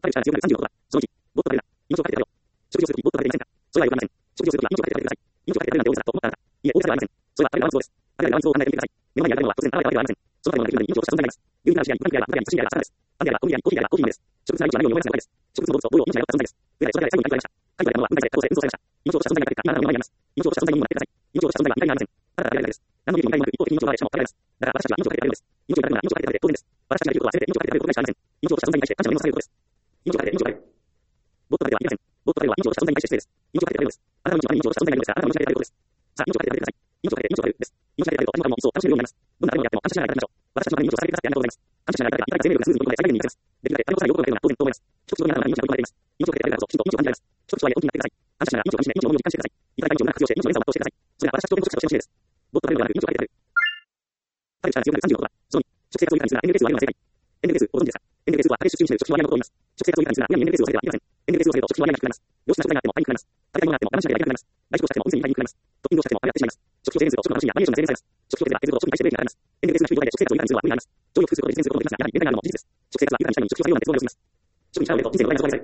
パルチャー強くなる36は、その1、ボットが出るな。命をかけてやるよ。食事をするときボットが出ませんか？それはよくありません。食事をするときは命をかけてください。命をかけてやるなんて大げさだと思ったら、いえ、大げさではありません。それはあれがワンツーです。あれがワンツーを考えてみてください。目の前にあるものは突然あれがありません。その建物ができるのに命を落とした存在があります。有意義なる試合に、ブランクやら、ブランクやら、寿司やら、魚です。アンデアら、コミやら、コーヒーやら、コーヒーです。植物なる命は何を思い出すのかです。植物の動物とボールを命やらった存在です。それで最後に書いてありました。書いてあるものは分解され、可能性、運送されました。命を落とした存在が出てきた、今の目の前にあります。命を落とした存在にもなってください。命を落とした存在は未来にありません。ただただ未来です。何の理由も問題もなく、一方的に命を奪われ、しかも食べられます。だから私たちは命をかけてやるのです。命をかけるのは命をかけてやる当然です。私たちが言うことは全て命をかけてやることでしかありません。命を落とした存在に対して感謝の念を捧げることです。命をかけて、命をかける。ボットだけではありません。ボットだけでは命を落とした存在に対して失礼です。命をかけてやるのです。あなたの命は命を落とした存在になりますから、あなたの命をかけてやることです。さあ、命をかけてやってください。命をかけて、命をかけるです。命をかけてやると、私も一層楽しめるようになります。どんな誰もやっても感謝しながらやってみましょう。私たちのために命を捧げてくださってありがとうございます。感謝しながらやっていただけば、生命力がスムーズに動くので最大限に活かせます。できるだけ誰もさらに多くの方が当然と思います。一つの皆さんが命が生まれています。命をかけてやるからこそ、きちんと命を感じられます。一つは大きくなってください。感謝しながら命を感じて、命の重みを実感してください。いただいた命をうまく活用して、命の連鎖を全うしてください。それは私たちとても少しとしてほしいです。ボットというのではなく、命をかけてやる。パルチャー強くなる36は、その2、直接を以下にするな NLS を上げるのは正解。NLS をご存知ですか？ NLS とは、竹出身者の直接を上げることを言います。直接を以下にするな、むやみ NLS をされてはいけません。NLS をされると直接を上げなくなります。良質な食材があってもパニックになります。食べ物があっても我慢しなきゃいけなくなります。大食をしたっても温泉に入りにくくなります。トッピングをしてもあれやってしまいます。食費を制限すると食の楽しみやマニューションが制限されます。食費を削ると食に対してブレーキがかかります。NLS が低い状態で食生活を以下にするのは無理があります。上位を複数することで実践することができますが、やはり限界があるのも事実です。食生活は豊かにしたいのに食費を最優先にするのは鉄道を要するます。食に力を入れると人生の場合が阻害される。食生活を以下にするな NLS をされてはいけません。むしろ遅れることです。NLS の対処を見てください。すなわち、竹出身者の食費を上げることです。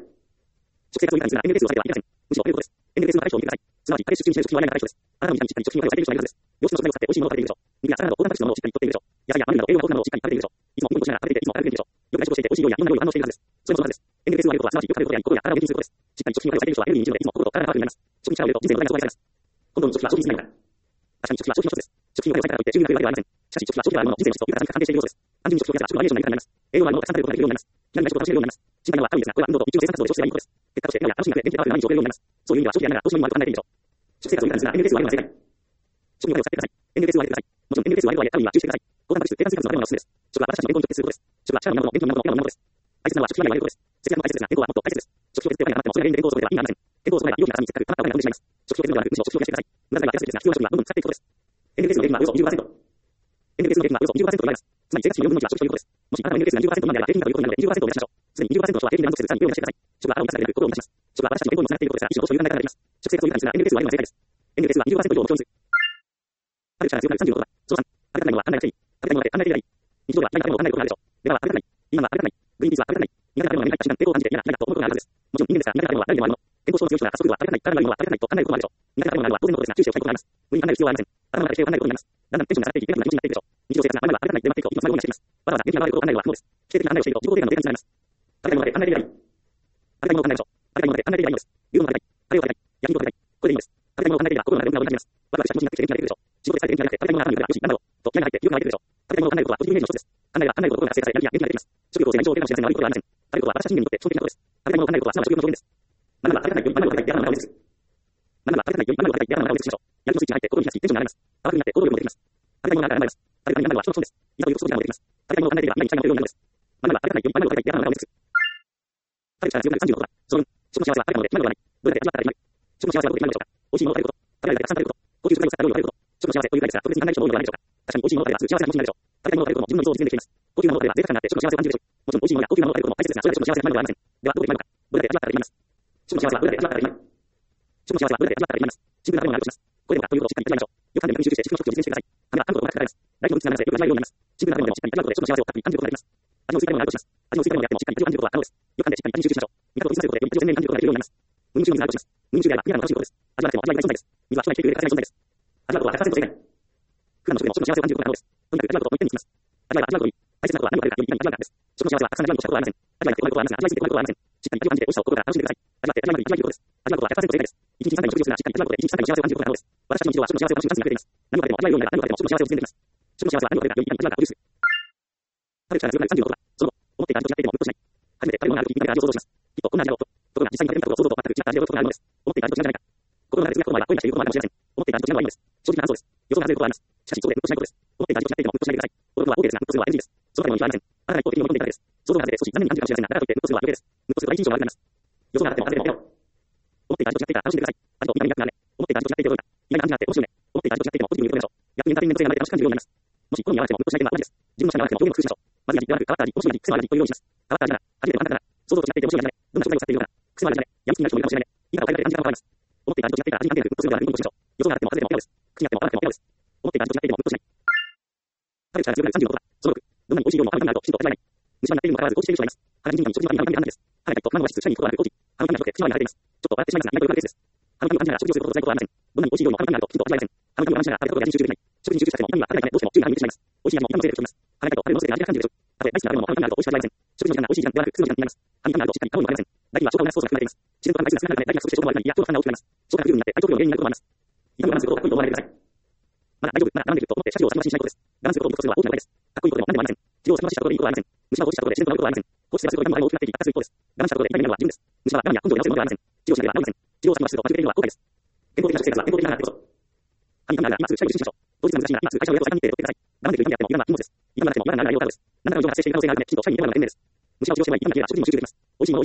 あなたの時間にしっかり食費を割いている人がいるはずです。良質の食材を使って美味しいものを食べているでしょう。肉や魚など高タンパク質のものをしっかりとっているでしょう。野菜やマグロなど栄養が豊富なものをしっかり食べているでしょう。いつも運動しながら食べていて、いつも歩いているでしょう。よく外食をしていて美味しい料理やいろんな料理を堪能しているはずです。それもそのはずです。NLS を上げることはすなわちよく食べることや心や体を元気にすることです。しっかり食費を割いている人はエネルギーに充電でいつも心と体がパワフルになります。食に力を入れると人生の場合が阻害されます。本当に食費は消費に過ぎないのか。確かに食費は消費の一つです。食費を割いたからといって収入が増えるわけではありません。しかし食費は消費であるものの人生の質と豊かさに関係している要素です。単純に食費を減らせば食のバリエーションが豊かになります。栄養のあるものをたくさん食べることができるようになります。気軽に外食を楽しめるようになります。心配なのは軽いですが、これは運動と日常生活活動で消費がいいことです。結果として脳や楽しみが増え、元気でパワフルな毎日を送れるようになります。そういう意味では消費でやりながらどうしようにも悪く考えていいでしょう。食生活を以下にするな NLS を上げるのは正解。食にお金を使ってください。NLS を上げてください。もちろん NLS を上げるとは注意してください。高タンパク質、低炭水化物の食べ物がおすすめです。食は私たちの健康に直結することです。食は力の源、元気の源、栄養の源です。大切なのは食費まで上げることです。節約も大切ですが、健康はもっと大切です。食費を削ってお金が余ってもそれが原因で健康を損ねては意味がありません。健康を損ねば医療費がさらに節約、たまったお金が生んでしまいます。食費を削るのではなく、むしろ食費を減らしてください。無駄遣いは安いですが、必要な食費はどんどん使っていくことです。NLS の平均はおよそ 20%。NLS の平均はおよそ 20% と言われます。つまり生活費4分の1は食費ということです。もしあなたの NLS が 20% 未満であれば平均額ということになるので 20% を目指しましょう。すでに 20% の人は平均で満足せずさらに上を目指してください。食はあらを満たされる心を満たします。食は私たちの健康につながっていることですが、一種のそういう考え方ができます。食生活を以下にするな NLS を上げるのは正解です。NLS は 20% 以上を目標にする。パルチャー強くなる36は、その3、食べたくないのは考えなくていい。食べたいもので考えていない。日常では何か食べ物を考えることがあるでしょう。レバーは食べたくない。ピーマンは食べたくない。グリーンピースは食べたくない。苦手な食べ物が苦手な瞬間抵抗を感じて嫌だと思うことがあるはずです。もちろん人間ですが、苦手な食べ物は誰にもあるもの。健康症の強い人が家族では食べたくない、体が悪いものは食べたくないと考えることもあるでしょう。苦手な食べ物があるのは当然のことですが、注意しておきたいことがあります。無理に考える必要はありません。頭の中で否定を考えることになります。だんだんテンションが下がっていき、ネガティブな気持ちになっていくでしょう。日常生活があまりは食べたくない、デマテイクをいつもするようにしています。わざわざ元気が悪いことを考えるのは不能です。否定的な考えをしていると自己肯定感の低下につながります。食べたいもので考えていない。食べたいものを考えましょう。食べたいもので考えていないのです。牛丼を食べたい。カレーを食べたい。焼き肉を食べたい。これでいいのです。食べたいものを考えていれば心の中で運動がなります。ワクワクした気持ちになってきて元気が出るでしょう。仕事で疲れて元気がなくて食べたいものがあるのでよし、なんだろう。と気合が入って気分が入ってくるでしょう。食べたいものを考えることはポジティブイメージの一つです。考えれば考えるほど心が活性化され、やる気が元気が出てきます。食欲を制限上手かもしれませんが悪いことはありません。食べることは私たち人間にとって基本的なことです。食べたいものを考えることはすなわち食欲の表現です。まだまだ食べたくないよりまだまだ食べたいやらなをです。まだまだ食べたくないよりまだまだ食べたいやらなをですしましょう。やる気のスイッチが入って心に火がつきテンションが上がります。パワフルになって行動力もできます。食べたいものが考えます。食べたいものが考えるのは人の損です。いざということをできます。食べたいものを考えていれば今にしたいものをようになるのです。まだまだ食べたくないよりまだまだ食べたいやらなをです。パルチャー強くなる36は、その2、食の幸せは食べたもので今のではない。どうやって味わったらいいのか。食の幸せはどこで決まるでしょうか。美味しいものを食べること。食べるだけたくさん食べること。高級食材を使った料理を食べること。食の幸せという概念ですが、特別に考える人も多いのではないでしょうか。確かに美味しいものを食べればすぐ幸せな気持ちになるでしょう。食べたいものを食べることも自分の理想を実現できています。高級なものを食べれば贅沢になって食の幸せを感じるでしょう。もちろん美味しいものや高級なものを食べることも大切ですが、それだけ食の幸せになるのではありません。ではどこで決まるのか。どうやって味わったらいいのか。食の幸せはどうやって味わったらいいのか。食の幸せはどうやって味わったらいいのか。シンプルな食べ物があるとします。これでもかということをしっかり味わいましょう。よく噛んで集中して食の食を実現してください。噛めば噛むほどお腹が膨らみます。大脳の力がならせよく味わえるようになります。シンプルな食べ物でもしっかり味わうことで食の幸せをたっぷり感じることができます。味の薄い食べ物があるとします。味の薄い食べ物であってもしっかり味を感じることが可能です。よく噛んでしっかり味に集中しましょう。味覚を研ぎ澄ませることでより味を鮮明に感じることができるようになります。無味中の水があるとします。無味中であれば未来の楽しいことです。味わっても味わいない存在です。水は人が生きていく上で欠かせない存在です。味わうことは100%正解。普段の食でも食の幸せを感じることが可能です。とにかく味わうことを一点にします。味わえば味わうことに大切なことは何を食べるかより何を味わうかです。食の幸せはたくさん味わうことしたことはありません。味わえてこないことはありますが、味わいすぎてこないことはありません。しっかり味を感じて美味しさを心から楽しんでください。味わって味わいなく味わい切ることです。味わうことは100%正解です。1日3回の食事をするならしっかり味わうことで1日3回の幸せを感じることが可能です。私たちの日常は食の幸せを楽しむチャンスになっています。何を食べても味わえるようになれば何を食べても食の幸せを実現できます。食の幸せは何を食べるかより何を味わうかを重視する。パルチャーが強くなる36は、その後、思っていた味と違っていてもうっとしない。初めて食べ物があるとき見た目で味を想像します。きっとこんな味だろうと。ところが実際に食べたことを想像と全く違った味を喜ぶことがあるのです。思っていた味と違うんじゃないか。心の中でつぶやくこともあれば声に出していることもあるかもしれません。思っていた味と違うのはいいのです。正直な感想です。予想が外れることはあります。しかし、そこでうっとしないことです。思っていた味と違っていてもうっとしないでください。驚くのは OK ですが、うっとするは NG です。そのための意味はありません。あなたが一方的に飲み込んでいただけです。想像が外れて少し残念に感じるかもしれませんが、だからといってうっとするのは余計です。うっとすると第一印象が悪くなります。予想があっても外れても OK よ。思っていた味と違っていたら楽しんでください。味と意味がなくなれ。思っていた味と違っていて驚いた。意外な感じがあって面白いね。思っていた味と違っていてもポジティブに受け止めましょう。逆にエンターテインメント性が生まれて楽しく感じるようになります。もし好みに合わせてもうっとしない点は同じです。自分の舌に合わせても表現を工夫しましょう。まずい味ではなく変わった味、面白い味、癖のある味というようにします。変わった味なら、初めてのあなたなら、想像と違って面白い味だね。どんな食材を使っているのかな。癖のある味だね。やみつきになる人もいるかもしれないね。今の会話で感じ方が変わります。思っていた味と違っていたら味に関係なくうっとするのではなくうっとしましょう。予想があっても外れても嫌です。口にあっても合わなくても嫌です。思っていた味と違っていてもうっとしない。パルチャーが強くなる36は、その6、どんなに美味しい料理もあまりになるときちんと味わえない。虫歯になっているにもかかわらず、こうしている人がいます。鼻に人間に食事のありがないです。歯が痛いと卵は質、社員にことがある工事。ハムカムが特定、口周りにされています。ちょっと笑ってしまいますが、内容がです。ハムカムはアンチが食事をすることを在庫はありません。どんなに美味しい料理もハムカムになるときちんと味わえません。ハムカムはアンチが食べることが味に集中できない。食事に集中させても痛みは食べないためどうしても注意が向いてしまいます。美味しい味も痛みのせいで太ります。辛いと食べるのせいで味が感じるでしょう。たとえ大好きな食べ物もハムカムになると美味しく味わえません。食事の時間が美味しい時間ではなく普通の時間になります。ハムカムになるとしっかりカロリーもありません。大筋は消化を促すソースが含まれています。自然と含まれる回数が少なくなるため大筋が少しして消化も悪くなり、いや、消化負担が大きくなります。消化不十分になって体調不良の原因になることもあります。痛みを我慢することをかっこいいと思わないでください。まだ大丈夫、まだ我慢できると思って社長を先走りしないことです。我慢することを無くするは大きな誤解です。かっこいいことでも何でもありません。治療を先走したことでいいことはありません。虫歯を落ちしたことで自然と治ることはありません。放置すればするほど癌の場合も大きくなっていき悪化する一方です。我慢したことで痛みになるのは自分です。虫歯は癌や根性に治るものではありません。治療しなければ治りません。治療を先走ると間違えるのは後悔です。健康的な食生活は健康的ながらこそ。ハミカムなら今すぐ社員を受診しましょう。当日が難しいなら今すぐ会社を予約を時間日程で取ってください。我慢できる痛みであっても痛みは禁物です。痛みはあっても痛みならないようです。何らかの異常が発生している可能性があるため、きちんと社員に電話が伝命です。虫歯を治療してもらい、痛みが消えれば食事にも集中できます。美味しいものを美味しくいただけるようになります。健康的な食生活は健康的ながらこそ実現できます。ハミカムなら今すぐ社員を受診する。ハミカムなら今すぐ会社を予約を時間日程で取ってください。我慢できる痛みであっても痛みならないようです。虫歯を治療してもらい、痛みが消えれば食事にも集中できます.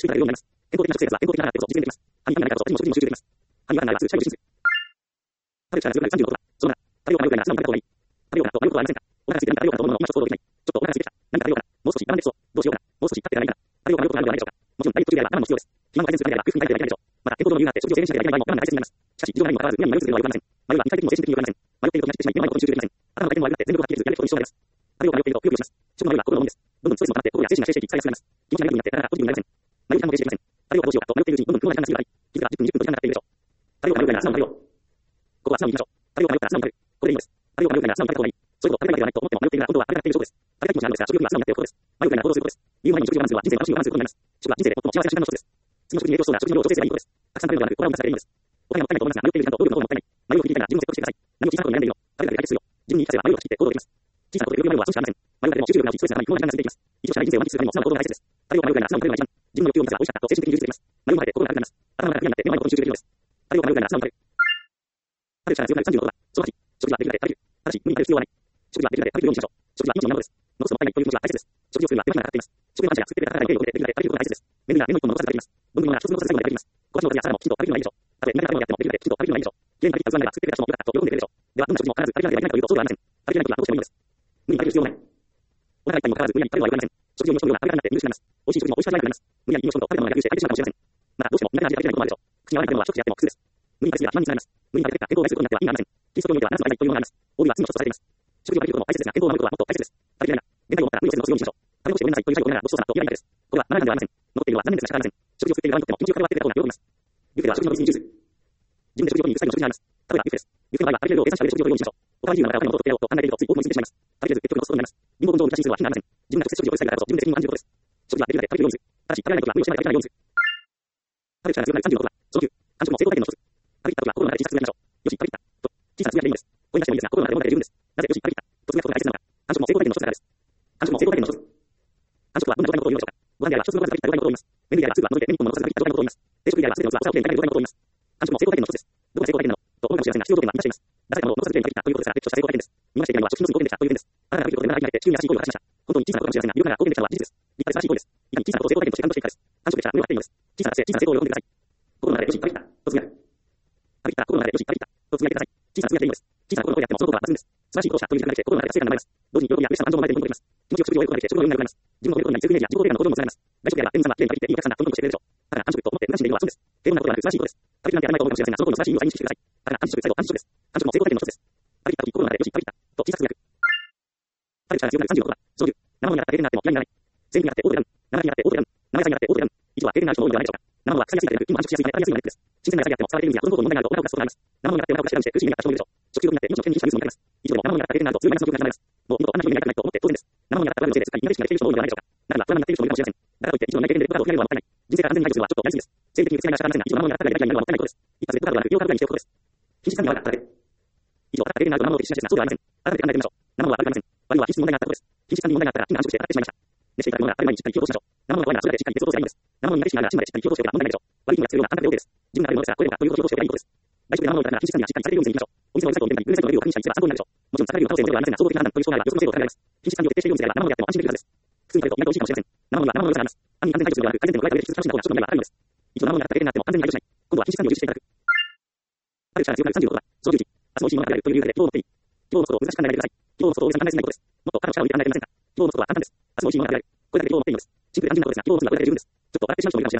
食べる力が強くなる36度だ。そのな、食べようか迷うくらいなら素直に食べた方がいい。食べようかと迷うことはありませんか。お腹が空いてるのに食べようかと思うのも今一つ想像できない。ちょっとお腹が空いてきた。何か食べようかな。もう少し我慢できそう。どうしようかな。もう少し食べてられないかな。食べようか迷うことがあるのではないでしょうか。もちろんダイエット中であれば我慢も必要です。肥満を改善するためであれば空腹に耐えてはいけないでしょう。また健康上の理由があって食事を制限しなければいけない場合も我慢が大切になります。しかし、事情がないにもかかわらず無理に迷い続けるのは良くありません。迷いは肉体的にも精神的にも良くありません。迷っていると気が散ってしまい、目の前のことに集中できません。頭の回転も悪くなって全力が吐き気づくやめることに支障があります。食べようか迷っているとくよくよします。食の迷いは心のものです。どんどんストレスも溜まって心や精神が精神的に疲れやすくなります。気持ちがネガティブになってなかなかポジティブになりません。迷う時間も停止できません。食べようかどうしようかと迷っているうちにどんどん雲の時間が過ぎる場合、気づけば10分20分と時間が経っているでしょう。食べようか迷うくらいなら素直に食べよう。ここは素直に行きましょう。食べようか迷ったら素直に食べる。これでいいのです。食べようか迷うくらいなら素直に食べた方がいい。そういうこと食べたいわけではないと思っても迷っているなら今度は食べたくている証拠です。食べたい気持ちがあるのですが、食欲が素直になっていることです。迷うくらいなら行動することです。理由もないのに食事を我慢するは人生の楽しみを我慢することになります。食は人生で最も幸せな時間の一つです。次の食事に影響しそうな食事の量を調整すればいいことです。たくさん食べるのではなく、これは無茶されていいのです。お金もったいないと思いますが、迷っている時間と労力の方がもったいない。迷いを切りたいなら自分を説得してください。何を小さなことに悩んでいるの。食べるだけで解決するよ。自分に言い聞かせば迷いを断ち切って行動できます。小さなことでよく迷うは損しかありません。迷うだけでも集中力が落ち、ストレスが溜まり、不幸な時間が続いていきます。一度しかない人生を満喫するためにも素直な行動が大切です。食べようか迷うくらいなら素直に食べるのが一番。自分の欲求を満たせば美味しかったと精神的に充実できます。迷うまで心が軽くなります。頭が楽になって目の前のことに集中できるのです。食べようか迷うくらいなら素直に食べる。食べる力が強くなる36度だ。その8、食事はできるだけ食べる。ただし、無理に食べる必要はない。食事はできるだけ食べるようにしましょう。食事は命の源です。残すのもったいないという気持ちは大切です。食事をするには手間暇がかかっています。食のアンチが作ってくれた体がいいので、できるだけ食べることが大切です。麺類が麺の一本の残さず食べます。どんなものが一つ残さず最後まで食べます。小鉢のおかずやサラダもきちんと食べるのがいいでしょう。たとえ苦手な食べ物であってもできるだけきちんと食べるのがいいでしょう。きれいにパリッと器が作ってくれた人も良かったと喜んでくれるでしょう。では、どんな食事も必ず食べなければいけないというとそうではありません。食べれない時はどうしてもいいのです。無理に食べる必要もない。お腹がいっぱいにもかかわらず無理に食べるのは良くありません。食事をよく食べる量が食べたくなって見失います。美味しい食事も美味しくないくなります。無理やり命を食べたものが野球して相手しまうかもしれません。また、どうしても苦手な味が食べれないこともあるでしょう。口に合わない食べ物は一口やっても苦痛です。無理に食べ過ぎは肥満につながります。無理に食べた結果健康を害することになっては意味がありません。キリスト教においては7つの間というものがあります。大いは罪の一つとされています。食事を食べることも大切ですが、健康を守ることはもっと大切です。食べきれないな。限界を持ったら無理をせずのすようにしましょう。食べ残してごめんなさいという最後のならごちそうさまと言えばいいだけです。これは学んだんではありません。残っているのは残念ですが仕方ありません。食事を作っている側にとっても気持ちよく食べは出ていた方が喜びます。ビュッフェでは食事の別にジュース。自分で食事を取りに行く際の食事があります。例えばビュッフェです。ビュッフェの場合は食べきれる量を計算して食べる食事を用意しましょう。お互い自由な中で他にもとを取ってやろうと考えているとつい多く思いついてしまいます。食べきれず結局残すことになります。貧乏根性を満たしにするは意味がありません。自分が直接食事を用意したいからこそ自分で責任を感じることです。食事はできるだけ食べるようにする。ただし食べられない時は無理をしないで食べないようにする。食べる力が強くなる36度だ。その9、完食も成功体験の一つ。食べきった時は心の中で小さくつぶやきましょう。よし、食べきった。と、小さなつぶやきでいいのです。声に出してもいいですが、心の中で思うだけで十分です。なぜよし、食べきった。とつぶやくことが大切なのか。完食も成功体験の一つだからです。完食も成功体験の一つ。完食はどんな状態のことを言うのでしょうか。ご飯であれば一つ残さず食べきった状態のことを言います。麺類であればスープは除いて麺一本も残さず食べきった状態のことを言います。定食であれば全ての器をお茶をきれいに食べる状態のことを言います。完食も成功体験の一つです。どこが成功体験なのと思うかもしれませんが、必要条件は満たしています。出されたものを残さずきれいに食べきったということですから、別とした成功体験です。見ましていないのは食品のすぐ貢献できたという点です。あなたが食べることで7回になって地球に優しい行為を果たしました。本当に小さなことかもしれませんが、有価な貢献できたのは事実です。立派で素晴らしい行為です。いかに小さなことを成功体験として感動していくかです。完食できたら胸を張っていいのです。小さな成功を喜んでください。心の中でよし、食べきった。とつぶやく。食べきった。心の中でよし、食べきった。とつぶやいてください。小さなつぶやきでいいのです。小さなことをやってもそのことは抜群です。素晴らしいことをしたという時間ができて心の中で達成感が生まれます。同時に喜びや嬉しさの感情も生まれていることができます。気持ちよく食事を終えることができて食のようになることができます。自分の出ることになり、セルフイメージや自己肯定感の向上にもつながります。外食であれば天然様、きれいに食べきっていいお客さんがどんどん食べていいお客さんがいいと思って無駄にしているのは損です。平凡なことではなく素晴らしいことです。平凡なことではなく素晴らしいことです。食べきなんてやらないと思うかもしれませんが、そのことの素晴らしい意味を再認識してください。だから安心食、最後安心食です。完食も成功体験の一つです。食べきった時心の中でよし、食べきったと小さくつぶやく。食べる力が強くなる36度だ。その10、生ものになったら停電になっても嫌にならない。全部になってオートで選ぶ。生になってオートで選ぶ。生野菜になってオートで選ぶ。以上は停電になる人も多いのではないでしょうか。生ものは腐りやすいから今安心しやすいから食べやすいのがネックです。新鮮な野菜であっても使われているんですが、保存方法に問題があるとお腹を出すことがあります。生ものになってお腹を出し調べして苦しみになった人もいるでしょう。食中毒になって命の危険にしたニュースも見られます。以上でも生ものになったら停電になると強いマイナスの状況が始まります。もう二度とあんな人になりたくないと思って当然です。生ものになったら不安のせいで世界に苦しみができている人も多いのではないでしょうか。ならば不安になっている人もいるかもしれません。だからといって以上のない停電でレポートを取れるのはもったいない。人生が完全に排除するのはちょっとやりすぎです。生理的に別に仕方ありませんが、以上生ものになったらやりたいのはもったいないことです。一発レポートは不要価格にしておくことです。品質管理はだけ。以上、停電になると生ものを適しないですが、そうではありません。改めて考えてみましょう。生ものは悪くありません。悪いのは品質に問題があったことです。品質管理に問題があったら、今安心して買ってしまいました。熱していただくものがある前にしっかり火を通しましょう。生ものが悪いならそれだけしっかり熱を通せばいいのです。生ものに慣れしながら芯までしっかり火を通しておけば問題ないでしょう。悪いのが強いような感覚で OK です。自分が食べるのですが、これでもかということを火を通しておけばいいことです。外食で生ものを食べたら品質管理がしっかりされているように見せていきましょう。お店のウェブサイトを見たり、グルメサイトのレビューを確認したりすれば参考になるでしょう。もちろん魚料理の可能性もゼロではありませんが、総合的な判断という障害は予測の精度を高められます。品質管理を徹底しているようにすれば生ものであっても安心できるはずです。普通に食べると意外と美味しいかもしれません。生ものには生ものの良さがあります。単に安全排除するのではなく、改善点を加えた上で質楽しんだ方がちょっと問題は高いのです。一度生ものになったら停電になっても完全に排除しない。今度は品質管理を重視していただく。食べる力が強くなる36度だ。その11、明日美味しいものが食べられるという理由で希望を持っていい。希望を持つことを難しく考えないでください。希望を持つことを大げさに考えすぎないことです。もっと肩の力を入れて考えてみませんか。希望を持つことは簡単です。明日美味しいものが食べられる。これだけで希望を持っていいのです。シンプルで単純なことですが、希望を持つのはこれだけで十分です。ちょっと笑ってしまう人もいるかもしれませんが、これは真面目な話です。明日美味しいものが食べられるだけで希望を持つことを大げさに考えないでください。希望とは将来に対する悪い期待という意味です。希望とは将来に対する悪い期待という意味です。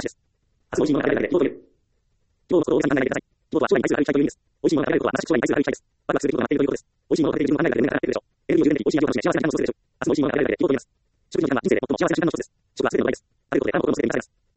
美味しいものが食べられることはまさしく将来に対する悪い期待です。ワクワクすることが待っているということです。美味しいものを食べている自分を考えるだけで胸が上がっているでしょう。エネルギーを充電でき、美味しい味を楽しめ、幸せな時間を過ごせるでしょう。明日美味しいものが食べられるだけで希望と言います。食事の時間は人生で最も幸せな時間の一つです。食は全ての場合です。食べることで体の心もすべて満たされます。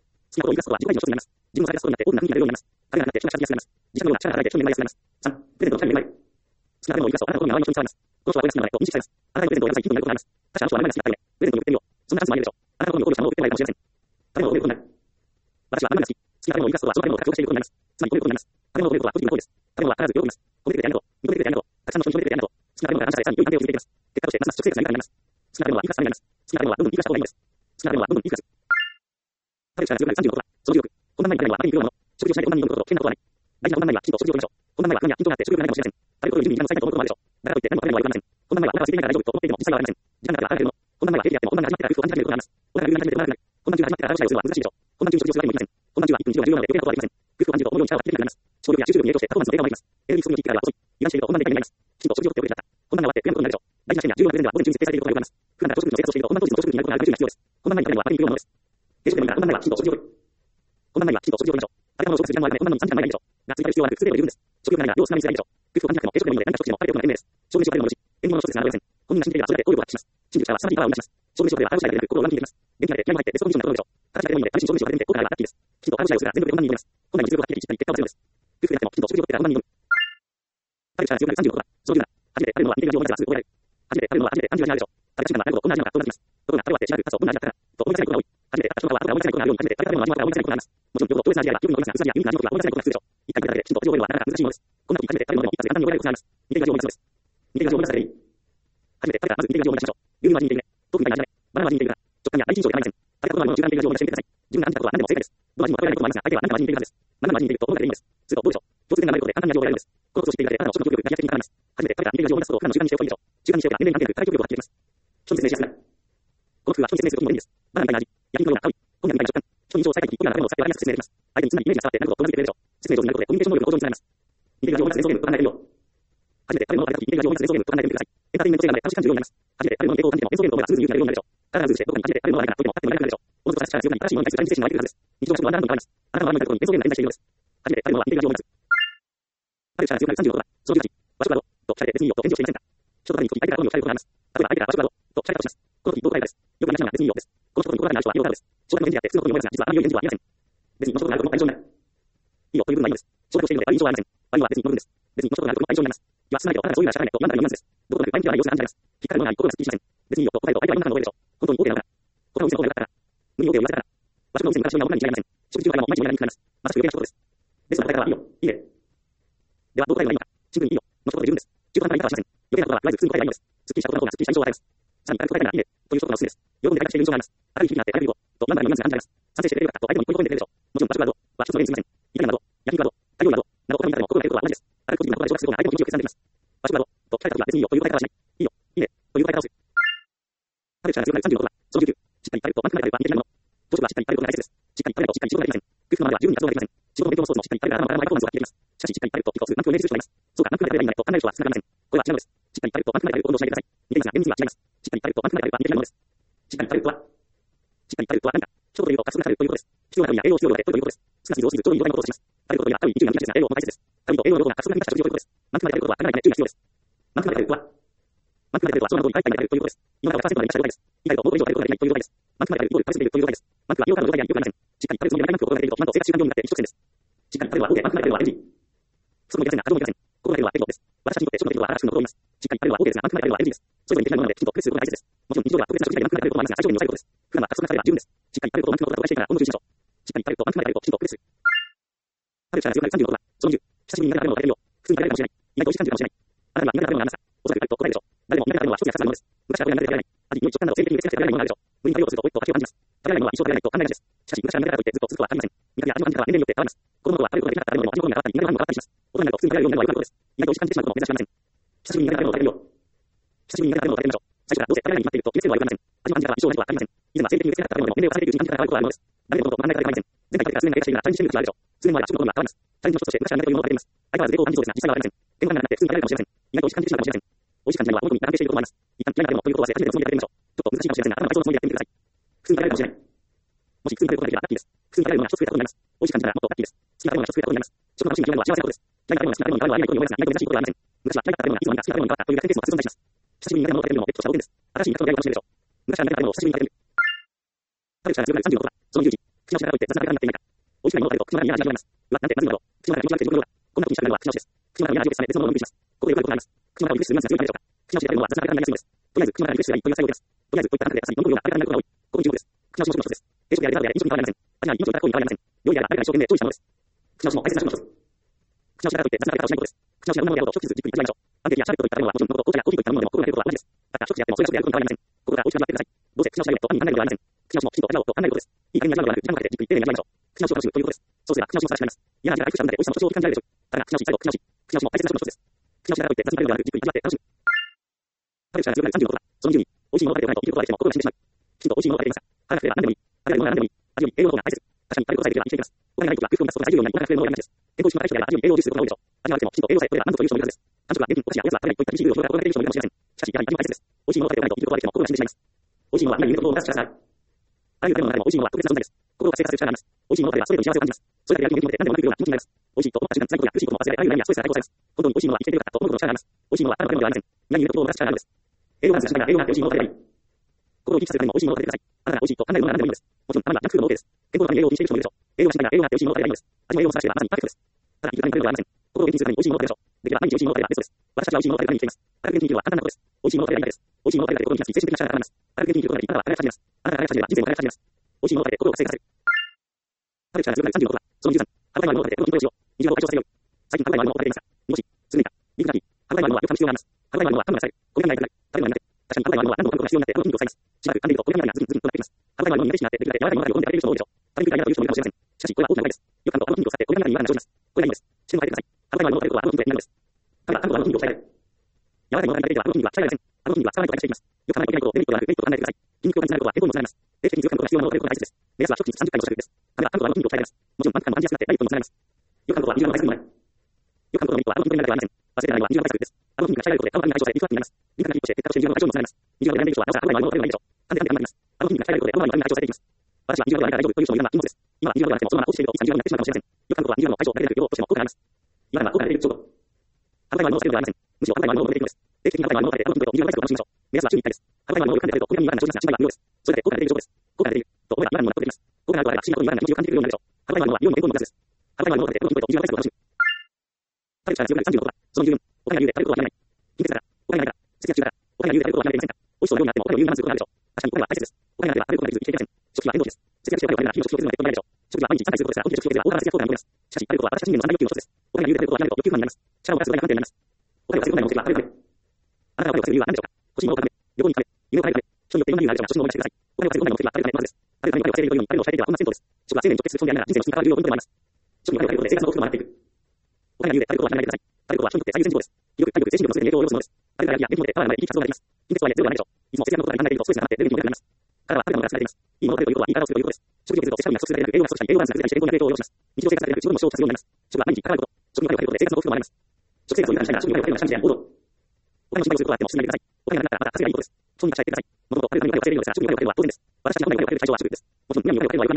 好きなことを生み出すことは自己対人の一つになります。自分をされたことになって多くの役になれるようになります。彼らになって人が近づきやすくなります。自宅のような力が働いて人になりやすくなります。3、プレゼントのチャレンジになる。好きなものを生み出すと、あなたのことに周りの人に伝わります。この人はこれが好きなのでと認識されます。あなたの声が好きなのでと認識されます。と認識されるので、あなたにとってプレゼントをよく言ってみよう。そんなチャンスもありますし、あなたの声を声を出すと、あなたの声が相手にとっても同じような人に伝わります。こんなのはあなたがやっているものを他の人にもやっているようになります。好きなことを生み出すと、あなたの声が周りの人に伝わります。あなたの声を送ってもらえるかもしれません。食べ物を覚えることになる。私は甘いものが好き。好きな食べ物を生み出すことは、その食べ物を活用していることになります。つまり、こういうことになります。食べ物を覚えることはポジティブな方です。食べ物は必ず喜びます。褒めてくれてありがとう。認めてくれてありがとう。たくさんの人に認めてくれてありがとう。好きな食べ物があなたでさらに良い関係を築いていきます。結果として、ますます食生活が豊かになります。好きな食べ物はインフラスになります。好きな食べ物はどんどんインフラした方がいいのです。好きな食べ物はどんどんインフラす。食べる力が強くなる30のことだ。その重力。こんな前に食べるのはあまりに不要なもの。食事をしないでこんなに飲むことと危険なことはない。大事なこんな前にはきちんと食事をとりましょう。こんな前は不安や緊張があって食欲がないかもしれません。食べることに準備に時間の最短と思うこともあるでしょう。だからといって何も食べるのは良くありません。こんな前はお腹が空いていないから大丈夫と思っていても実際はありません。時間があっては腹が減るもの。こんな前は平気であっても本番が始まってから空腹を感じ始めることがあります。お腹が急に始めてもらわなくなる。こんな中が始まってから腹をしたりをするのは難しいでしょう。こんな中に食事をするわけにもいきません。こんな中は1分以上が重要なので余計なことはできません。空腹を感じると思うように力は切れなくなります。思考力や集中力に影響してパフォーマンスの低下もあります。エネルギー不足に陥ってからは遅い。油断していると本番で限界になります。きちんと食事をとっておくべきだった。こんなが終わって悔やむことになるでしょう。 第1試験や15学年では午前中に設定されていることがよくあります。普段から朝食時の生活をしていると、本番当日の朝食時になることがあるので注意が必要です。本番前に食べるのはあまりに不要なものです。定食でもいいから、本番前はきちんと食事をとる。本番前にはきちんと食事をとりましょう。食べ物を消費する時間もあるため、本番の3時間前がいいでしょう。が、追加る必要はなく、すべてで十分です。食欲がないなら量を少なめにすればいいでしょう。空腹を感じなくても、定食でもいいので、何か一つでも食べておくのが賢明です。勝負飯を食べるのもよし、塩味物の一つですが、ありません。本人が信じていれば、それだけ効力を発揮します。信じる力はすさまじいパワーを生み出します。勝負飯を食べれば、腹をしないだけでなく、心を上向きにできます。元気が出て、気合も入って、ベストコンディションになることでしょう。形だけでもいいので、試しに勝負飯を食べてみて、効果があればラッキーです。きちんと腹をしないをするが、全部で本番に挑みます。本来の実力を発揮でき、しっかり結果を出せるのです。空腹であっても、きちんと食事をとってから本番に挑む。食べる力が強くなる36度だ。その10だ。初めて食べるのは見てみる情報ですが、すぐ覚えられる。初めて食べるのは初めて30が違うでしょう。食べた瞬間は誰も同じようなことになってきます。どこが食べ終わってしばらく経つとどんな味だったかと思い出せないことが多い。初めて食べた瞬間は後から思い出せないことがあるように、初めて食べた食べ物の味わいから思い出せないことがあります。もちろん、両方と同一な味であれば、料理の美味しさや味や味の濃さ、味や味の味の濃さがするでしょう。一回食べただけできちんと味を覚えるのはなかなか難しいものです。こんな時初めて食べるのでも一発で簡単に覚えられることがあります。似ている味を思い出すのです。似ている味を思い出させればいい。初めて食べたらまず似ている味を思い出しましょう。牛乳の味に似ているね。豆腐みたいな味だね。バナナの味に似ているな。食感や第一印象で構いません。食べたことのあるものの中間的な味を思い出してみてください。自分が感じたことは何でも正解です。どの味も覚えられないこともありますが、相手は何でも味に似ているはずです。何でも味に似ているとどのくらいでいいんです。するとどうでしょう。共通点がないことで簡単に味を覚えられるんです。このことを知っているだけで、あなたの食の記憶力が飛躍的に高まります。初めて食べた似ている味を思い出すことを普段の習慣にしておくといいでしょう。習慣にしておけば年齢に関係なく体記憶力を発揮できます。人に説明しやすい。この工夫は人に説明するときにもいいんです。バナナみたいな味、焼肉のような香り、こんにゃくみたいな食感、人に印象を伝えたいとき、ポピュラーな食べ物を使ってわかりやすく説明できます。相手に常にイメージが伝わって、何かと同じでくれるでしょう。説明上手になることでコミュニケーション能力の向上につながります。似ている味を思い出す連想ゲームと考えてみよう。初めて食べ物を食べたとき、似ている味を思い出す連想ゲームと考えてみてください。エンターテインメント性なので楽しく感じるようになります。初めて食べ物の抵抗を感じても連想ゲームの方がスムーズに勇気が出るようになるでしょう。体がズルしてどこに初めて食べ物がないかというのをパッてもらえるからでしょう。おのずと力強くなり、新しいものに対するチャレンジ精神が湧いてくるはずです。日常の食のワンダーランドに変わります。あなたの周りのところに連想ゲームが連打しているようです。初めて食べ物は似ている味を思い出す。食べる力が強くなる36度だ。その18、和食はどと聞かれて別にいいよと返事をしていませんか。一言に相手から好みを聞かれることがあります。例えば相手から和食はどと聞かれたとします。この時、どう答えるかです。よくありがちなのが別にいいよです。この一言に心当たりのある人はよくあるです。承諾の返事であって、普通のことに思いますが、実はあまり良い返事はありません。別に、この一言があるとの対象になる。いいよという部分はいいのです。承諾をしているので、ある印象はありません。あるいは別に乗るんです。別に、この一言があるとの対象になります。いや、少ないけど、ただそういうのは仕方ないと言わんだらのニュアンスです。どこかで相手はない様子が感じられます。引っかかるものがない、心がすっきりしません。別にいいよと答えると相手は今からの覚えでしょう。本当に OK なのかな。他の店の方が良かったから。無理 OK を言わせたから。和食の店に昔のような女に違いません。食事中は毎日同じになります。まさしく余計なことです。ですので、答えからはいいよ、いいね。では、どう答えればいいのか。シンプルにいいよ。の一言で十分です。中途半端な言い方はしません。余計なことは言わず普通に答えればいいのです。すっきりしたことの方がすっきりした印象を与えます。さらに、軽く答えるならいいね。という一言がおすすめです。喜んで快諾している印象があります。明るい響きになって、明るいよ。と、何度もニュアンスが感じられます。賛成してくれるかと相手もニコニコに出てくれるでしょう。もちろん、和食はどうは一つの例にすぎません。イタリアンはどう、焼肉はどう、タイ料理はどう、など他の言い方でも心がけることは同じです。明るくポジティブな言葉で紹介する方が相手の気持ちを決断できます。和食はどうと聞かれたときは別にいいよという答え方はしない。いいよ、いいね。という答え方をする。食べる力が強くなる36度だ。その19、しっかり食べると満腹まで食べるは似ているもの。朝食はしっかり食べることが大切です。しっかり食べるとしっかり仕事ができません。空腹のままでは十分に活動ができません。仕事の勉強のソースもしっかり食べる頭のパフォーマンスを発揮できます。しかししっかり食べると、一つ満腹をイメージする人がいます。そうか、満腹まで食べればいいんだねと考える人は少なくありません。これは違うのです。しっかり食べると満腹まで食べる運動をしないでください。似ていますが、厳密には違います。しっかり食べると満腹まで食べるは似ているものです。しっかり食べるとは、しっかり食べるとは何か。一言で言うと、少なく食べるということです。必要な量や栄養必要量でということです。少なすぎず多すぎずちょうどいい状態のことをします。食べることにはカロリー、一部が短いですが、栄養も大切です。食べると栄養の量が過不足な満たした食事をということです。満腹まで食べることは考えない注意が必要です。満腹まで食べるとは、満腹まで食べるとはその後にいっぱいいっぱい食べるということです。今までは100%まで満たした状態です。以外ともうこれ以上食べることができないという状態です。満腹まで食べるイコール食べ過ぎているという状態です。満腹は栄養価の状態ではよくありません。しっかり食べるつもりで満腹を心がけていると、なんと生活習慣病になって一直線です。しっかり食べるは OK、満腹まで食べるは NG。そのもいませんが、可能もいません。心がけるは適度です。私たちにとって食の適度は新しくのことを言います。しっかり食べるは OK ですが、満腹まで食べるは NG です。それぞれに適なものできちんと区別することが大切です。もちろん日常では特別な食事で満腹まで食べることもありますが、最小限に抑えることです。普段は過不足な食べは十分です。しっかり食べることを満腹のことを理解していから温度注意しましょう。しっかり食べると満腹まで食べるときちんと区別する。食べる力が強くなる36度だ。その10、久しぶりに苦手な食べ物を食べてみよう。普通に食べれるかもしれない。意外と美味しく感じるかもしれない。あなたには苦手な食べ物がありますか。おそらくあると答えるでしょう。誰でも苦手な食べ物は一つや二つあるものです。昔からこれまで食べられない。味、匂い、食感など生理的に別に食べられないものがあるでしょう。無理に食べようとすると、おいっと味を感じます。食べられないものは一生食べられないと考えがちです。しかし、昔は苦手だと言ってずっと続くとは限りません。苦手や味の感じ方は年齢によって変わります。子供の頃は食べることができなかった食べ物も味の好みが変わったり、苦手なものが変わったりします。大人になると普通に食べられるようになるのは良いことです。意外と美味しく感じてしまうことも珍しくありません。久しぶりに苦手な食べ物を食べてみよう。久しぶりに苦手な食べ物を食べてみましょう。最初からどうせ食べられないに決まっていると決めつけるのは良くありません。味の感じ方は一生同じとは限りません。以前は生理的に別になかった食べ物も年齢を重ねていくうちに感じ方が変わることがあるのです。誰でもことを考え方で変わりません。前回食べた数年が経過しているならチャレンジしてみる必要があるでしょう。数年前は食の好みが変わります。チャレンジの一つとして昔は苦手というものを食べてみます。相変わらず抵抗を感じそうですが、実際は変わりません。でも考えなくなって普通に食べられるかもしれません。意外と美味しく感じてしまうかもしれません。美味しく感じるのは本当に関係していることもあります。一旦嫌いな食べ物ということは初めてのつもりでやってみましょう。ちょっと難しいかもしれませんが、頭の体操のつもりでやってみてください。普通に食べられるかもしれない。もし普通に食べることができればラッキーです。普通に食べるのが一つ増えたことになります。美味しく感じたらもっとラッキーです。好きな食べ物が一つ増えたことになります。食の楽しみに決めるのは幸せなことです。嫌いな食べ物が好きな食べ物に変わるのはありえないことに思いますが、意外と難しいことではありません。昔は嫌いだった食べ物が苦手なケースも続出したりします。久しぶりに苦手なものを食べるのも別とした動きです。新しい味覚の出会いを楽しめるでしょう。昔は苦手な食べ物を久しぶりに食べてみる。食べる力が強くなる36度だ。その10時、口直しながらといって雑な食べ方になっていないか。美味しくないものを食べると口の中に嫌な味が生まれます。うわ、なんてまずいのだろう。口の中が気持ち悪くて地獄のようだ。こんな時に仕上がるのは口直しです。口の中の嫌な味を消すため別のものを分離します。ここでよくあることがあります。口の中をリフレッシュするニュアンスが強いためでしょうか。口直しで食べるのは雑な食べ方になりやすいのです。とりあえずこういった感覚で朝に飲むような食べ方になることが多い。この状況です。口直しは食べ方によって雑な食べ方になりやすいのです。定食やデザートや飲食に変わりません。味には命をいただくに変わりません。料理やら誰かが一生懸命調理したものです。口直しも大切な食の一つ。口直しだからといって雑な食べ方をしないことです。口直しがどんなものであろうと一つずつじっくり味わいましょう。パンケーキやシャーベットといった食べ物はもちろんのこと、紅茶やコーヒーといったものでも心がけることは同じです。だから一口であってもそれが一つであることに変わりません。ここから美味しく味わってください。どうせ口直しだよねとパンに考えることはありません。口直しもきちんと味わおうと考えることです。いい加減に味わうのではなく、時間をかけてじっくり丁寧に味わいましょう。口直しを楽しむということです。そうすれば口直しも正しくなります。嫌な味が回復したので美味しさも少々感じられるでしょう。だから口直し、最後口直し。口直しも大切な食の一つです。口直しだからといって雑に食べるのではなく、じっくり味わって楽しむ。食べる力が強くなる36度だ。その20に、美味しいものを食べておかないと生きることができても心が死んでしまう。きちんと美味しいものを食べていますか。腹が増えれば何でもいい。食べられるものなら何でもいい。味より栄養の方が大切。確かに食べることさえできれば生きていけます。お金がないときは空腹を満たすことが大事なようになり、お腹が増えるものを選びます。健康にしまらない人であれば味より栄養を重視することが多いでしょう。味が悪くてもきちんと栄養さえ取れば満足という人もいるはずです。満足ができることやおやつは食べないといった厳しいルールをそれから心がけている人もいるかもしれません。 しかし、やはり味は大切です。美味しいものを食べておかないと生きることはできても心が死んでしまいます。美味しいものは皆に言うことをお聞かせください。あらゆる食べ物の中でも美味しいものは特別な存在です。心が活性化する力があります。美味しいものを食べればストレスと幸せを感じます。それだけでやる気にできるので何でもなくいるような気持ちになります。美味しいと思った瞬間、辛いことや苦しいことも忘れてあらゆる悩みやストレスが解放されます。本当に美味しいものは生きているからと思うことの力があります。美味しいものはただの食べ物ではありません。皆に言うことを出す力があるのです。栄養がある人が栄養があって美味しいものを食べればいい。心を生きさせるためにも美味しいものを食べてください。あなたが美味しいと考えるものは何でもいいのです。もちろんあなたはジャンクフードも OK です。健康のために栄養を気にしている人もいるでしょう。栄養がしないから栄養があって美味しいものを食べればいいのです。味も栄養も探していればまさにパーフェクトです。ただ、生きるために食べるのではありません。心を元気にするために美味しいものを食べましょう。できれば毎日美味しいものを食べるでしょう。できれば毎日美味しいものを食べればいいのです。私は美味しいものを食べるようになるということです。美味しいものを食べればいいのです。美味しいものを食べるだけで心に気がつき、精神的な力が現れます。あらゆる元気に生きることができ、あなたは輝き始めます。あなたが輝き始めれば人生も輝き始めます。美味しいものを食べて心を活性化させる。食べる力が強くなる36は、その13、歯がゆいものを食べて心を筋トレをしよう。二次を解消させるように。最近歯がゆいものを食べていますか？煮干し、スルメイカ、ビーフジャーキー。歯がゆいものはよく試す必要があります。歯がゆいものは噛むのが臭い。これが苦い。食べるのが苦手。確かに歯がゆいものは何度も噛むことが必要になって喉の筋肉を塞ぎます。しばらく噛んでいるとこれが苦いがズンズンとなってきます。歯がゆいものに苦手になってできるだけ柔らかいものを食べることができる人も多いでしょう。食べにくいだけだという人もいるかもしれません。しかしこれは大きな誤解です。よく噛むと顎の筋肉を使ってこれが苦いに違和感が生じます。これがいいのです。視線を変えてください。歯がゆいものを食べることは顎の筋肉になるのです。噛めば噛むほど顎の筋肉を鍛えられる。柔らかいものが食べていれば顎の筋肉は鍛えられません。顎の筋肉は使わないと解消していきます。よく噛まないといけないこと、デメリットがある、メリットを考えてください。筋肉を感じないことは健康にもつながります。定期的に強く噛むことが必要なものを食べることが大切です。目安は一口に30回の食です。噛めば噛むほど顎の筋肉を鍛えられます。もちろん満腹感も感じやすくなってダイエットにもつながります。よく噛むことはビジュアルの対策にもなる。よく噛むことのメリットは顎の筋肉になるだけではありません。忘れてないのはビジュアル対策です。顎の筋肉が鍛えられることで顔がに対処され、リフラットになります。リンクがキープして結果としてビジュアルの対処にもつながります。ビジュアルで悩んでいる人はなおさら歯がゆいものを食べるのがいいでしょう。噛んで噛んで噛んで歯がゆいものを食べるのがいいでしょう。私はビジュアルでは大丈夫という人もいるのではないでしょう。ビジュアルでは大丈夫という人もいるのではないでしょう。今はビジュアルではなくてもそのような人もいるでしょう。今はビジュアルではなくてもそのまま落ちているといい感じになってしまうかもしれません。よく噛むことはビジュアルの対処を誰でなく要としても効果があります。今は効果が出ているちょうど。歯がゆいものを避けるのではありません。むしろ歯がゆいものを食べていくのです。定期的に歯がゆいものを食べて顎の筋トレとビジュアル対策を楽しみましょう。目安は週に1回です。歯がゆいものをよく噛んでいるとこれが苦いが感じがしますが、一番は良いです。それだけ効果が出ているです。効果が出ていると思えば違和感もなくできます。効果があるとあれば不思議なことに違和感や気持ちを感じているようになるでしょう。歯がゆいものは良いの健康の目安です。歯がゆいものを食べて顎の筋トレとビジュアル対策を楽しむ。食べる力が強くなる36は、その14、お金が言うで食べることは諦めない。金欠だから、お金がないから、節約中だから、お金が言うで食べることは諦めていませんか？美味しそうな料理があってもお金を言うに我慢することがあるでしょう。確かにお金は大切です。お金がなければ食べることができず生きていけません。食費は変動費です。節約してお金を食べるなら日々食費を削るのでとんでもないでしょう。食費は毎日3回することですが、本日食費を削れば大幅な節約効果が残ります。しかし、食べることは私たち人間の三大欲求の一つです。お金が言うで食べることを諦めると欲求不満になります。力を出す具合が不安定になります。お金を稼ぐための目的は食べるため。あなたがお金を稼ぐ理由は何でしょうか？欲しいものを買うため、旅行に行くため、夢を叶えるため、人によっていろんな理由があるでしょうが、初心の思い出してください。お金を稼ぐための目的は食べるための目的はです。食べるためにお金を稼いでいるように食べるを控えていてはこんな戦争です。食は生命に直結する損でありながら人生の進化が重要ポイントでもあります。人にお金をかけることで生活の幸福も上がっていく。お金が言うで食べることは諦めないでください。食べることは人にとって最優先事項です。気力、体力、精神力の全てに影響を及ぼすものです。食べるからや元気もでパワーが生きる活動ができます。筋鉄はや強くなるでしょう。いつも節約のことが考えているとストレスが溜まってレベルにもなります。体は食べるものが疲れています。いいものを食べるということはいい体をするということです。食事を削ると摂取量が不足すると栄養が不足したり、栄養が不足したりして健康に影響を及ぼします。日常生活ができる自分の消化するようになります。食は毎日関わること。食に関わることで生活の幸福もあります。食生活を豊かにしたいなら食に関わることがしたいなら王道。お金の心配をすることはあっても慎んでください。お金がなくなったらまた稼げばいいことです。損にはしないでください。もともと食べるためにお金を稼いでいるのですが、食にお金をかけるのは当然です。私にお金をかける対象は祝福です。もちろん皆にお金をかけるのは良くありませんが、ある程度のお金は食事にかけるのが正解です。食べたいものを食べましょう。美味しそうな料理があれば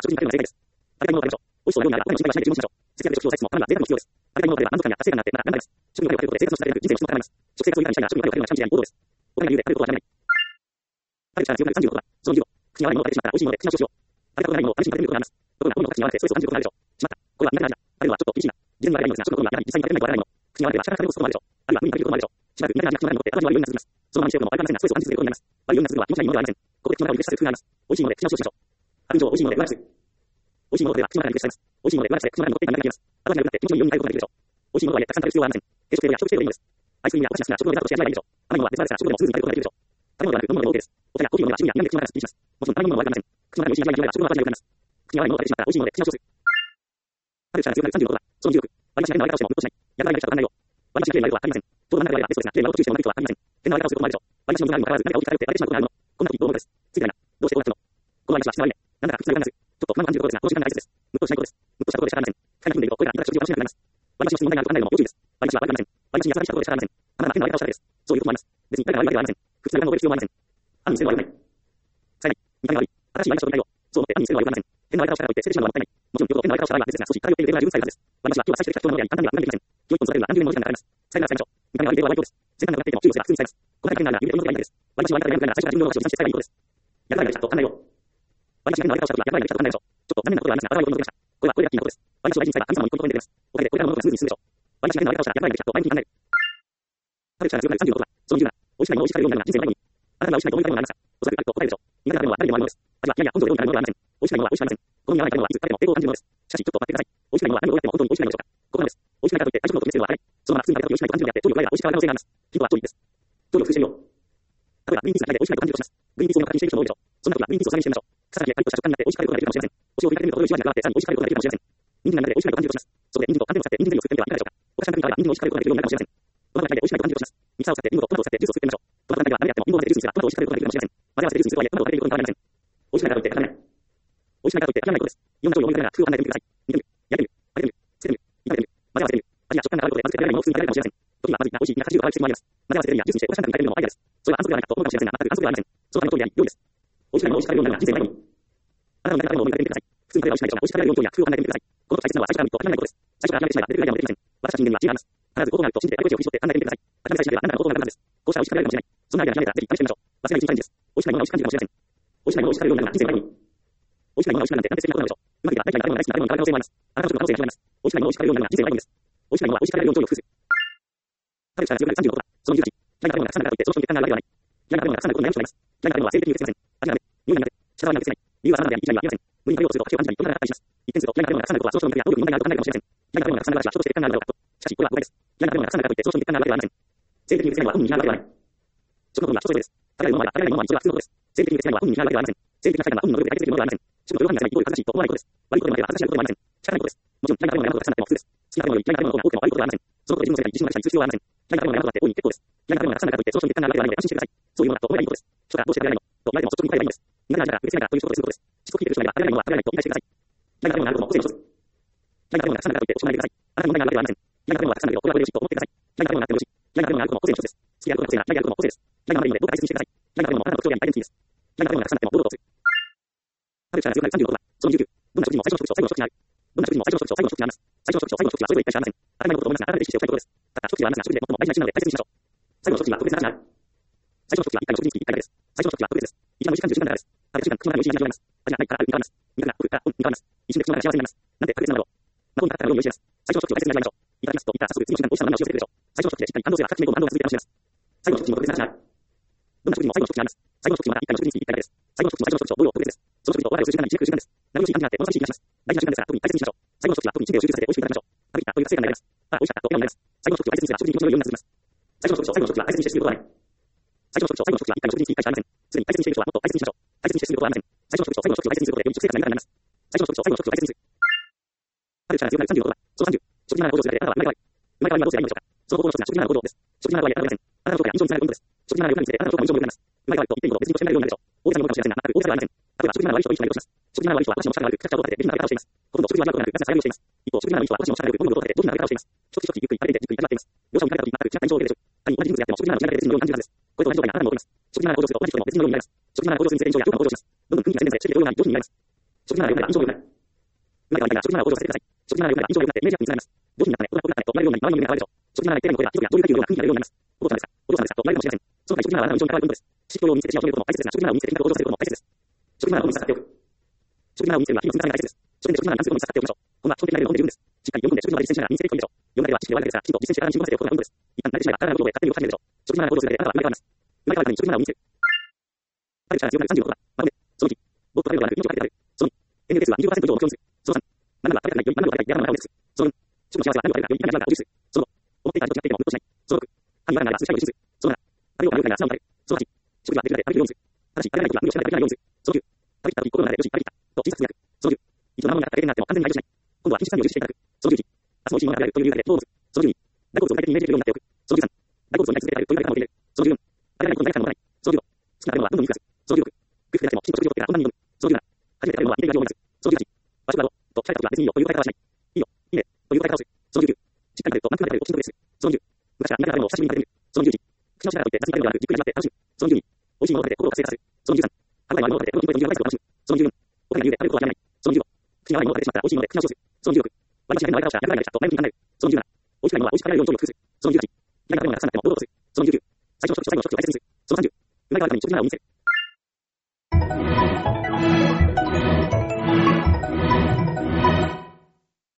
美味しいものを食べましょう。節約力を抑えつつもためには贅沢の必要です。体には贅沢も必要です。食べたいものを食べれば満足感や達成感があってなら何でもあります。食にお金をかけることで生活の質が上がる人生の質も高まります。食生活を豊かにしたいなら食にお金をかけるのはチャンピオン王道です。お金が言うで食べることは諦めない。食べる力が強くなる36は、その15、口に合わないものを食べてしまったら美味しいもので口直しをしよう。食べたことがないものを試しに食べてみることがあります。ところが、こういうのは胃に悪いな。しまった。これは苦手な味だ。あるいはちょっと美味しいので口直しをする。自分は悪いのですが、食のことはやはり実際に食べないとわからないもの。口に合わなければ社会が食べることもあるでしょう。あるいは無理に食べることもあるでしょう。しばらく苦手な味が口の中に残って後味悪いようになってしまいます。そのままにしておくのもわかりませんが、ストレスを感じ続けることになります。悪いようになるのは気持ち悪いものではありません。ここで口の中をリフレッシュさせる工夫があります。美味しいもので口直しをしましょう。白状美味しいもので上手く。美味しいものでは口の中にリフレッシュされます。美味しいもので上手くして口の中に残っていた何ができます。後味悪くなって気持ちのいいようになることができるでしょう。美味しいものはたくさん食べる必要はありません。定食程度や一口程度でいいのです。アイスクリームやお菓子な食のネタとして味わいがいいでしょう。甘いものは別腹ですが食後でもスムーズに食べることができるでしょう。食べ物ではなく飲むものでも OK です。お茶やコーヒーのような飲み物でも OK です。お茶やコーヒーのような趣味や苦味で口の中で楽しみます。もちろん甘いものも悪くありません。口の中に美味しい味わいが広がれば食の後味が良くなります。口に合わないものを食べてしまったら美味しいもので口直しをする。食べる力が強くなる36は、その16、割り箸がないのを割り箸しても無理としない。やらないだけしかわからないよ。割り箸がきれいに割ることはありません。ちょうど真ん中ぐらいがベストですが、きれいに割ることを注意しても悪いことはありません。手の割り方をすることもあるでしょう。割り箸の無駄があるにもかかわらず、何か大きく頼って割れてしまうことがあるの。こんな時どう思うのです。ついてないな。どうしてこうやったの？この割り箸は質が悪いね。なんだか普通がわからない。ちょっと不満を感じることですが、この時間が大切です。ムッとしないことです。ムッとしたことでしかありません。機械が踏んでいると、これらいくら食事を楽しめなくなります。割り箸の質に問題があると考えるのも要注意です。割り箸は悪くありません。割り箸に優ししたことでしかありません。あなたが変な割り方をしただけです。そういうこともあります。別に誰が悪いわけではありません。普通が覚える必要もありません。犯人性の悪くない。最後に、見た目が悪い。新しい割り箸と取り替えよう。そう思って犯人性の悪くありません。変な割り方をしたからといって捨ててしまうのはもったいない。もちろん、変な割り方をした場合は別ですが、少し対応しているレベルが十分さえあるはずです。割り箸は今日は最終的な必要なのであり、簡単には考えていません。今日一本育てるのは何十年もの時間がかかります。最後は使いましょう。見た目が悪い程度は悪いことです。先端が上がっていても中国では普通に使います。この大会が指で読むことがいいです。割り箸は割り方がやるから最初から自分の割り箸を持参して使えばいいことです。やらないだけだと考えよう。割り箸が変な割り方をしたときはやらないだけだと考えましょう。ちょっと残念なことがありますが、頭が横に残りました。これはこれがラッキーなことです。割り箸を大事に使えば神様も一本ところに出ます。おかげでこれからの物がスムーズに進むでしょう。割り箸が変な割り方をしたらやらないだけだと前向きに考える。食べる力が強くなる36は、その10は、美味しくないものを美味しく食べるようになるのが人生の最後に。あなたが美味しくないと思いたいものがありますか？おそらくあると答えるでしょう。苦手な食べ物は誰にでもあるものです。味は嫌いや根性でどうになるものではありません。美味しくないものは美味しくありません。好みに合わない食べ物はいつ食べても抵抗を感じるものです。しかしちょっと待ってください。美味しくないものは何をどうやっても本当に美味しくないのでしょうか？ここなのです。美味しくないからといって大丈夫のと決めつけるのは早い。そのまま普通に食べた時美味しくないと感じるのであって、調理を変えれば美味しく変わる可能性があります。ヒントは調理です。調理を工夫してみよう。例えばグリーンピースが嫌いで美味しくないと感じるとします。グリーンピースを課金している人も多いでしょう。そんな時はグリーンピースを下げにしてみましょう。草先でカリッとした食感になって美味しく食べることができるかもしれません。お塩を振りかけると程よいじわりがあってさらに美味しく食べることができるかもしれません。人参が苦手で美味しくないと感じるとします。そこで人参と寒天を使って人参ゼリーを作ってみてはいかがでしょうか。お菓子なんかに食べれば人参を美味しく食べることができるようになるかもしれません。トマトが嫌いで美味しくないと感じるとします。トマトが嫌いで美味しくないと感じるとします。トマトが苦手でジュースを作ってみましょう。トマトが苦手では何を美味しく食べることができるかもしれません。混ぜ合わせてジュースにするとはトマトを食べることができるかもしれません。美味しくないからといって諦めないことです。美味しくないからといって諦めないことです。4の通り思い出ながら工夫を考えてみてください。煮てみる、焼いてみる、揚げてみる、つけてみる、炒めてみる、混ぜ合わせてみる。味や食感が変わることでまず食べられないものを普通に食べられるかもしれません。時にはまずいな、美味しいな、80度が合う季節もあります。 混ぜ合わせてるには、ジュースにして、おしゃれな見た目のもアイデアです。それは反則ではないかと思うかもしれませんが、全く反則ではありません。その場合の通りであり、良いです。美味しくないものを美味しく食べるようになるのは人生の醍醐味。あなたの中でも思い浮かべてみてください。普通に食べは美味しくないでしょうが、美味しく食べられるようにという工夫を考えてみてください。この時大切なのは味わいのみとです。最初の時はレベルがいいまでできません。私たち人間には違いがあります。あなたの中でも思い浮かべてみてください。最初の時はレベルがいいまでできません。必ずこうなると信じて、あれこれを振り絞って考えてみてください。諦めさえしなければ何らのことがなくなるはずです。こうしたら美味しく食べられるかもしれない。そんなアイデアがひらめいたら、ぜひ試してみましょう。忘れないチャレンジです。美味しくないものは美味しく感じるかもしれません。美味しくないものを美味しく食べるようになるのは人生の醍醐味。美味しくないものは美味しくなるなんてなんて素敵なことなのでしょう。うまくいけば大体誰もが大好きな食べ物でしょう。今までは大体誰もが大好きな食べ物が大好きです。美味しくないものを美味しく食べるようになるのは人生の醍醐味です。美味しくないものを美味しく食べるようになるのは人生の醍醐味です。を複数。食べる力が強くなる36度だ。その28。嫌いな食べ物がたくさん並べて、その人に負担があるわけではない。嫌いな食べ物がたくさん並ぶことに悩む人がいます。嫌いな食べ物は性的に許せません。味がダメ。匂いが苦手。舌触りが許せない。理由は様々であり、一概には言えません。無理に食べようとすると口を感じたり、喉が渇いたりします。一見すると嫌いな食べ物がたくさん並ぶことは、その人の肉や能力に問題があると考えるかもしれません。嫌いな食べ物がたくさん並ぶ私は人として負担があるだろうかと。しかし、これは誤解です。嫌いな食べ物がたくさん並ぶといって、その人に負担があるわけではありません。性的に許せないのは本人に嫌いなわけではない。食の本は人それぞれです。食べられるものは食べられないものは人は普通のことです。性的に許せないのは本人に嫌いなわけではありません。性的な差異は本人の努力で解決できるものではありません。食の量が満たせないイコール恥ずかしいと思わないことです。悪いことでもあれば恥ずかしいことでもありません。仕方ないことです。もちろん、嫌いな食べ物が山ほどたくさんあっても普通です。好きな食べ物より嫌いな食べ物の方が多くても悪いことではありません。そのことで自分の世界に自信を持たせたりする必要はありません。嫌いな食べ物が山ほどあって大いに結構です。嫌いな食べ物がたくさんあるからといって、その人に負担があるわけではないので安心してください。そういうものだと思えばいいことです。人がどうして食べられないのと言われても率直に答えればいいのです。苦手な味が嬉しいなということですることです。しつこく聞いてる人がいれば食べられないものは食べられないと理解してください。嫌いな食べ物があることも個性の一つ。嫌いな食べ物がたくさんあるからといっておしまいでください。あなたに問題があるわけではありません。嫌いな食べ物がたくさんあるけどこれは嬉しいと思ってください。嫌いな食べ物があってもよし。嫌いな食べ物があることも個性の一つです。好きであることが個性な嫌いであることも個性です。嫌いなのでいいのでどうか大切にしてください。嫌いな食べ物もあなたの特徴でありアイデンティティです。嫌いな食べ物がたくさんあっても堂々とする。食べる力が強くなる36度だ。その29。どんな食事も最初の食事と最後の食事がある。どんな食事も最初の食事と最後の食事があります。最初の食事と最後の食事はそれぞれ一回しかありません。当たり前のことと思いますが、改めて意識しておきたいことです。たった一口はありますが、食事で最も大事な一瞬なので大切にしましょう。最後の食事は特別な味がある。最初の食事は一回の食事につき一回だけです。最初の食事は特別です。一番美味しい感じる時間だからです。食べる瞬間、口の中で美味しい味が広がります。味がないからあるに変わります。苦手な奥から本に変わります。一瞬で口の中で幸せになります。なんて特別なのだろう。魔法にかかったように美味しいです。最初の食事を大切に味わいましょう。いただきますと言ったら早速次の瞬間美味しさの波を押し寄せてくるでしょう。最初の食事でしっかり感動すれば各地面後も安動が続いて楽しめます。最後の食事も特別な味がある。どんな食事も最後の食事があります。最後の食事もまた一回の食事につき一回だけです。最後の食事も最後の食事と同様特別です。その食事と終わりをする時間が1時間です。何もしい感じがあって物寂しい気がします。大事な時間ですから特に大切にしましょう。最後の食事は特に一年を充実させて美味しくいただきましょう。食べきったという達成感になります。あ、美味しかったと笑顔になります。最後の食事を大切にすれば食事に気持ちの良いようになってきます。最初の食事と最後の食事は大切にしてすることはない。最初の食事と最後の食事は一回の食事につき一回しかありません。すでに大切にしている人はもっと大切にしましょう。大切にしてすることはありません。最初の食事と最後の食事を大切にすることでより食生活が豊かになります。最初の食事と最後の食事を大切にする。食べる力が強くなる36度だ。その30。食事なら行動するだけ。あなたは生まれ変わり。生まれ変わりはどうすればいいのでしょうか。その方法の一つが食事なら行動です。食事ならはやられません。あなたの評価や印象につながるポイントです。食事なら良くなるにつれ、あなたの評価も印象も良くなります。生まれ変わりと言っていいこと別にとしてなるようになるでしょう。大げさに思うかもしれませんが、全く大げさではありません。例えば食事なら悪い人は意識が良くします。食事なら悪い人は私の力が悪く、くちゃくちゃを立てて、理不尽な食べ方をしています。ほとんど食事は悪くなく、なぜならをしています。一方、食事ならいい人は私の力が悪く、物事を立てて、どんな食べ方をしています。一つ一つゆっくり食べていて、じっくり味わっています。両者を見られた時に全く違った印象を受けるでしょう。仮に同じ人物であっても食事ならの違いだけで別人のように感じるはずです。これと同じ状態があなたにも起こります。食事なら行動すると同じ人でも別人のようになります。食事なら行動するにつれ印象や評価が向上します。どんどん雰囲気が全然され、種類が多様な上品になります。食事なら良くなれば印象が良くなる。生まれ変わりが食事なら行動させてください。食事なら良くなれば印象が良くなってイメージアップにつながります。上品になったね、これだったねと言われるように周りの目が変わるでしょう。食事なら言ってないの声が貴族やどういうかというような雰囲気が出るようになります。お父さんですかお父さんですかと言われるかもしれません。その他に食事ならあなたの印象に変わることです。知識を見つけて知識を決めることも大切ですが、食事ならを見つけて品格を向上させることも大切です。食事ならを見つけておく。食事ならを見つけるのは日々の積み重ねが大切です。書店で食事なら何つも見つかっておきましょう。こんな基本的なレベルの本で十分です。しっかり読んで食事の実践しながら身につけていくことでしょう。読むだけは知識で終わるだけですが、きちんと実践して体に染み込ませておくことが本当です。一旦慣れてしまえば体のことで勝手に動かし始めるでしょう。食事なら行動するだけであなたは生まれ変わります。生まれ変わるために食事ならを身につける。食べる力が強くなる36度だ。まとめ。その2。もっと食べることがなく、命をかけて食べる。その2。NPS は25%以上を目標にする。その3。何なら食べたくないより何なら食べたいやらないを食べる。その2。食の幸せは何を食べるかより何なら食べる。その5。思っていた味と違っていても無としない。その6。歯に言われないなら数回を実施する。その7。食べようかなようかな素直に食べる。その8。食事はできるだけ食べるようにする。ただし、食べられない時は無理をしないで食べないようにする。その9。食べきった時心の中でよし、食べきったと小さくつぶやく。その10。一度生ものが食べれなくなっても完全に排除しない。今度は禁止作業を実施していただく。その11。明日も美味しいものが食べられるという理由だけでどうぞ。その12。大好物を具体的にイメージできるようになっておく。その13。大好物をやり続けられるという理由だけでも決める。その14。食べられないことの罪悪感を持たない。その15。好きな食べ物はどんどん肉がする。その16。グフでなくてもきちんと食事をとってから本番に挑む。その17。初めて食べるものは見ている味を思い出す。その18。場所だろうと聞かれた時は別にいいよという答え方はしない。いいよ、いいねという答え方をする。その19。しっかり食べると満腹まで食べるときちんと食べる。その20。昔から苦手な食べ物を久しぶりに食べてみる。その21。口の力を置いて雑に食べるのではなく、じっくり味わって楽しむ。その22。美味しいものを食べて心を活性化する。その23。歯応えのあるものを食べて心に声を入れるのを楽しむ。その24。お金の理由で食べることはやめない。その25。口に合わないものを食べてしまったら美味しいもので口直しをする。その26。割り箸が変な割り方をしたらやらないでしたと前向きに考える。その27。美味しくないものは美味しく食べられるように調理を工夫する。その28。嫌いな食べ物がたくさんあっても堂々とする。その29。最初の食事と最後の食事を大切にする。その30。生まれ変わるために食事ならを身につける。